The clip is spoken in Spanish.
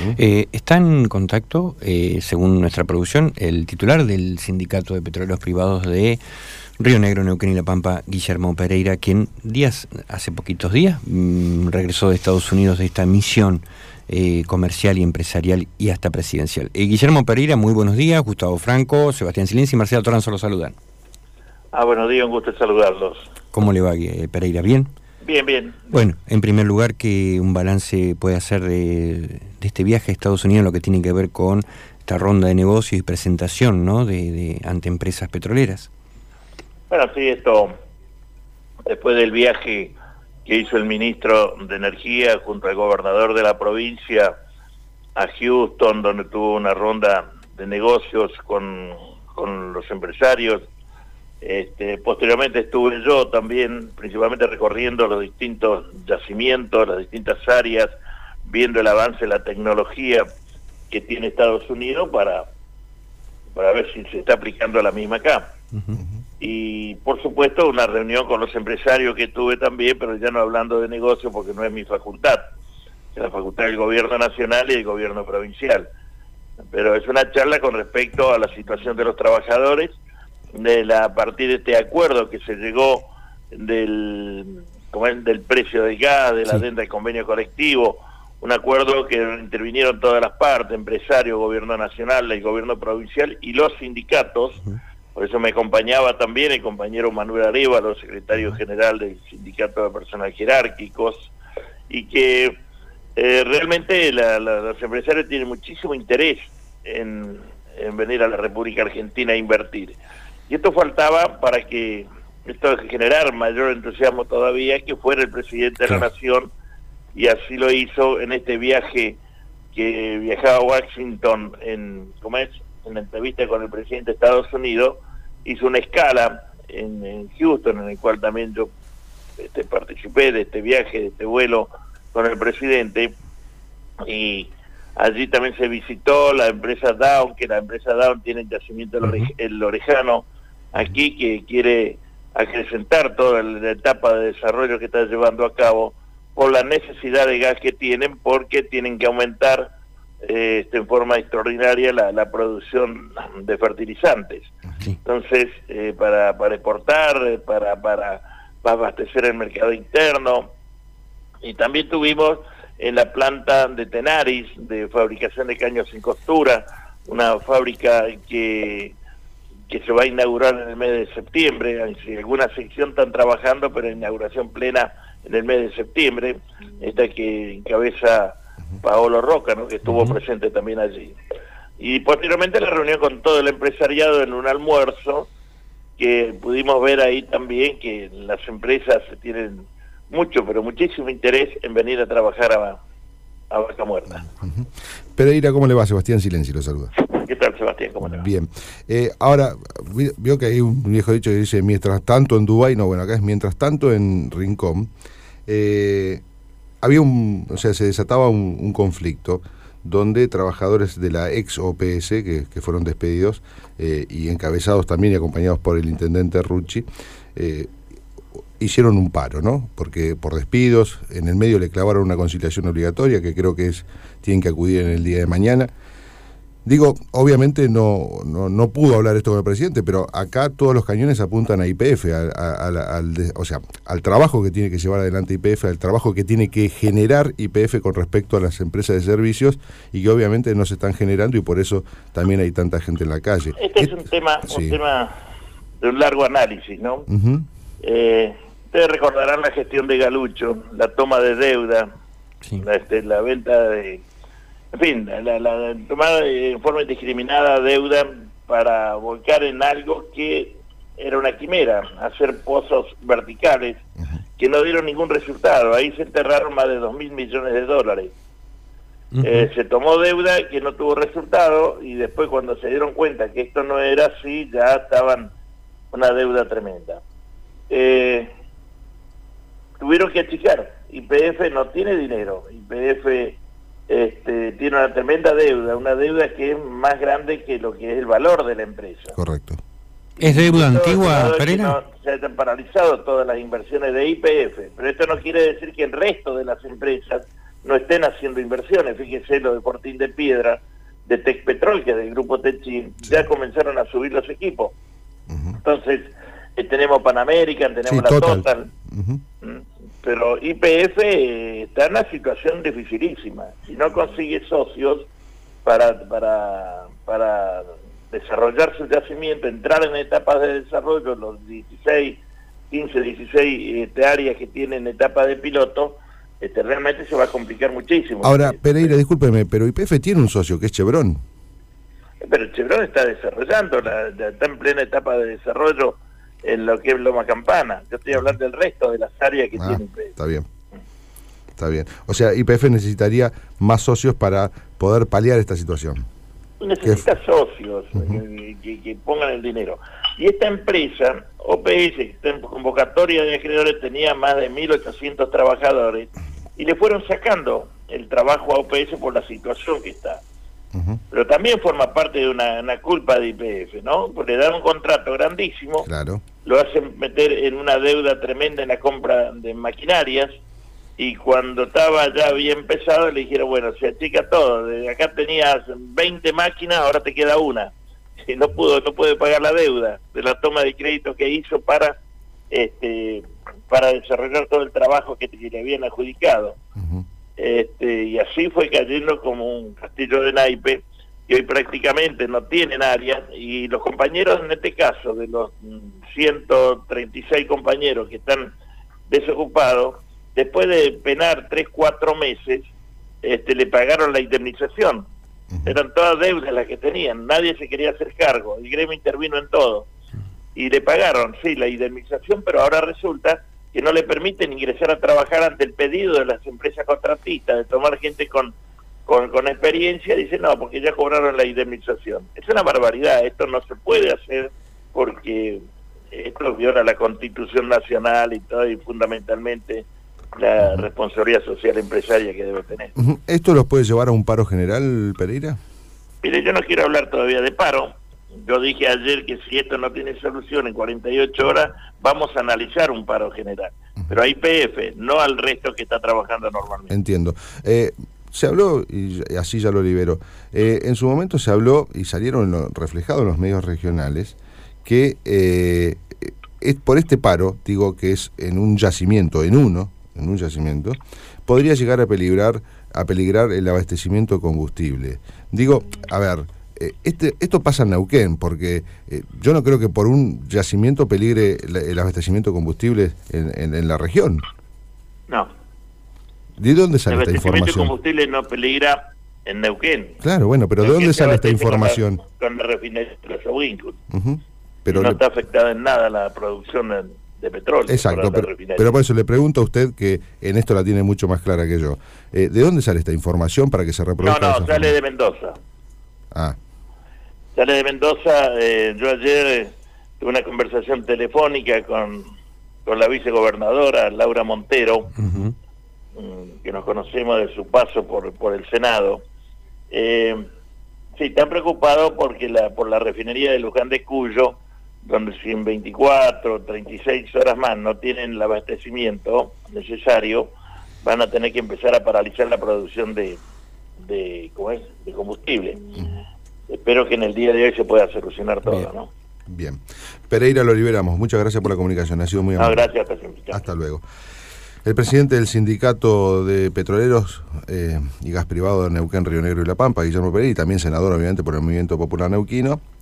Está en contacto, según nuestra producción, el titular del Sindicato de Petroleros Privados de Río Negro, Neuquén y La Pampa, Guillermo Pereira, quien hace poquitos días regresó de Estados Unidos de esta misión comercial y empresarial y hasta presidencial. Guillermo Pereira, muy buenos días. Gustavo Franco, Sebastián Silenzi y Marcela Toranzo los saludan. Buenos días, un gusto saludarlos. ¿Cómo le va, Pereira? ¿Bien? Bien. Bueno, en primer lugar, ¿qué un balance puede hacer de este viaje a Estados Unidos, lo que tiene que ver con esta ronda de negocios y presentación, ¿no?, ante empresas petroleras? Bueno, sí, esto, después del viaje que hizo el ministro de Energía junto al gobernador de la provincia a Houston, donde tuvo una ronda de negocios con los empresarios. Posteriormente estuve yo también, principalmente recorriendo los distintos yacimientos, las distintas áreas, viendo el avance de la tecnología que tiene Estados Unidos para ver si se está aplicando la misma acá. Y por supuesto una reunión con los empresarios que tuve también, pero ya no hablando de negocio porque no es mi facultad, es la facultad del gobierno nacional y del gobierno provincial. Pero es una charla con respecto a la situación de los trabajadores, a partir de este acuerdo que se llegó del precio del gas, de la adenda del convenio colectivo, un acuerdo que intervinieron todas las partes, empresarios, gobierno nacional, el gobierno provincial y los sindicatos. Por eso me acompañaba también el compañero Manuel Arévalo, secretario general del Sindicato de Personal Jerárquicos, y que realmente los empresarios tienen muchísimo interés en venir a la República Argentina a invertir. Y esto faltaba para que esto generara mayor entusiasmo todavía, que fuera el presidente de la Nación, y así lo hizo en este viaje que viajaba a Washington en la entrevista con el presidente de Estados Unidos. Hizo una escala en Houston, en el cual también yo participé de este viaje, de este vuelo con el presidente, y allí también se visitó la empresa Dow, que la empresa Dow tiene el yacimiento el Orejano aquí, que quiere acrecentar toda la etapa de desarrollo que está llevando a cabo por la necesidad de gas que tienen, porque tienen que aumentar en forma extraordinaria la producción de fertilizantes. Entonces, para exportar, para abastecer el mercado interno. Y también tuvimos en la planta de Tenaris, de fabricación de caños sin costura, una fábrica que se va a inaugurar en el mes de septiembre. En alguna sección están trabajando, pero inauguración plena en el mes de septiembre, esta que encabeza Paolo Roca, ¿no?, que estuvo presente también allí. Y posteriormente la reunión con todo el empresariado en un almuerzo, que pudimos ver ahí también que las empresas tienen muchísimo interés en venir a trabajar a Vaca Muerta. Pereira, ¿cómo le va? Sebastián Silenzi lo saluda. ¿Qué tal, Sebastián? ¿Cómo le va? Bien. Ahora, vio que hay un viejo dicho que dice, mientras tanto en Dubái, no, bueno, acá es mientras tanto en Rincón, se desataba un conflicto donde trabajadores de la ex OPS, que fueron despedidos, y encabezados también y acompañados por el intendente Rucci, hicieron un paro, ¿no? Porque por despidos, en el medio le clavaron una conciliación obligatoria, que creo que tienen que acudir en el día de mañana. Digo, obviamente no pudo hablar esto con el presidente, pero acá todos los cañones apuntan a YPF, al trabajo que tiene que llevar adelante YPF, al trabajo que tiene que generar YPF con respecto a las empresas de servicios, y que obviamente no se están generando, y por eso también hay tanta gente en la calle. Es un tema de un largo análisis, ¿no? Ustedes recordarán la gestión de Galucho, la toma de deuda, la venta de... En fin, la tomada de forma indiscriminada deuda para volcar en algo que era una quimera, hacer pozos verticales que no dieron ningún resultado. Ahí se enterraron más de 2.000 millones de dólares. Se tomó deuda que no tuvo resultado, y después cuando se dieron cuenta que esto no era así, ya estaban una deuda tremenda. Tuvieron que achicar. YPF no tiene dinero. YPF tiene una tremenda deuda, una deuda que es más grande que lo que es el valor de la empresa. Correcto. ¿Es deuda antigua, Pereira? Se han paralizado todas las inversiones de YPF, pero esto no quiere decir que el resto de las empresas no estén haciendo inversiones. Fíjese lo de Fortín de Piedra, de Texpetrol, que es del grupo Techin, ya comenzaron a subir los equipos. Entonces, tenemos Pan American, tenemos la Total, pero YPF está en una situación dificilísima. Si no consigue socios para desarrollar su yacimiento, entrar en etapas de desarrollo, los 15, 16 áreas que tienen etapa de piloto, realmente se va a complicar muchísimo. Ahora, Pereira, discúlpeme, pero YPF tiene un socio que es Chevron. Pero Chevron está desarrollando, está en plena etapa de desarrollo en lo que es Loma Campana. Yo estoy hablando del resto de las áreas que tiene YPF. Está bien. Está bien. O sea, YPF necesitaría más socios para poder paliar esta situación. Necesita socios que pongan el dinero. Y esta empresa, OPS, que está en convocatoria de acreedores, tenía más de 1.800 trabajadores y le fueron sacando el trabajo a OPS por la situación que está. Pero también forma parte de una culpa de YPF, ¿no? Porque le dan un contrato grandísimo, claro, lo hacen meter en una deuda tremenda en la compra de maquinarias, y cuando estaba ya bien pesado le dijeron, bueno, se achica todo, desde acá tenías 20 máquinas, ahora te queda una. Y no puede pagar la deuda de la toma de crédito que hizo para desarrollar todo el trabajo que le habían adjudicado. Y así fue cayendo como un castillo de naipe, y hoy prácticamente no tienen áreas, y los compañeros, en este caso, de los 136 compañeros que están desocupados, después de penar 3-4 meses, le pagaron la indemnización. Eran todas deudas las que tenían, nadie se quería hacer cargo, el gremio intervino en todo, y le pagaron, sí, la indemnización, pero ahora resulta que no le permiten ingresar a trabajar ante el pedido de las empresas contratistas, de tomar gente con experiencia. Dicen, no, porque ya cobraron la indemnización. Es una barbaridad, esto no se puede hacer porque esto viola la Constitución Nacional y todo, y fundamentalmente la responsabilidad social empresaria que debe tener. ¿Esto los puede llevar a un paro general, Pereira? Mire, yo no quiero hablar todavía de paro. Yo dije ayer que si esto no tiene solución en 48 horas, vamos a analizar un paro general. Pero a YPF, no al resto que está trabajando normalmente. Entiendo. Se habló, y así ya lo libero, en su momento se habló, y salieron reflejados en los medios regionales, que es por este paro, digo que es en un yacimiento, en un yacimiento, podría llegar a peligrar el abastecimiento de combustible. Digo, a ver, esto pasa en Neuquén, porque yo no creo que por un yacimiento peligre el abastecimiento de combustible en la región. No. ¿De dónde sale esta información? El abastecimiento de combustible no peligra en Neuquén. Claro, bueno, pero ¿de dónde sale esta información? Con la refinería de los Aguíncul. Pero no está afectada en nada la producción de petróleo. Exacto, pero por eso le pregunto a usted, que en esto la tiene mucho más clara que yo. ¿De dónde sale esta información para que se reproduzca? No, sale de Mendoza. Sale de Mendoza. Yo ayer tuve una conversación telefónica con la vicegobernadora Laura Montero, que nos conocemos de su paso por el Senado. Sí, están preocupados porque por la refinería de Luján de Cuyo, donde si en 24 o 36 horas más no tienen el abastecimiento necesario, van a tener que empezar a paralizar la producción de combustible. Espero que en el día de hoy se pueda solucionar todo. Bien. ¿No? Bien. Pereira, lo liberamos. Muchas gracias por la comunicación. Ha sido muy amable. Gracias. Hasta luego. El presidente del Sindicato de Petroleros y Gas Privado de Neuquén, Río Negro y La Pampa, Guillermo Pereira, y también senador, obviamente, por el Movimiento Popular Neuquino,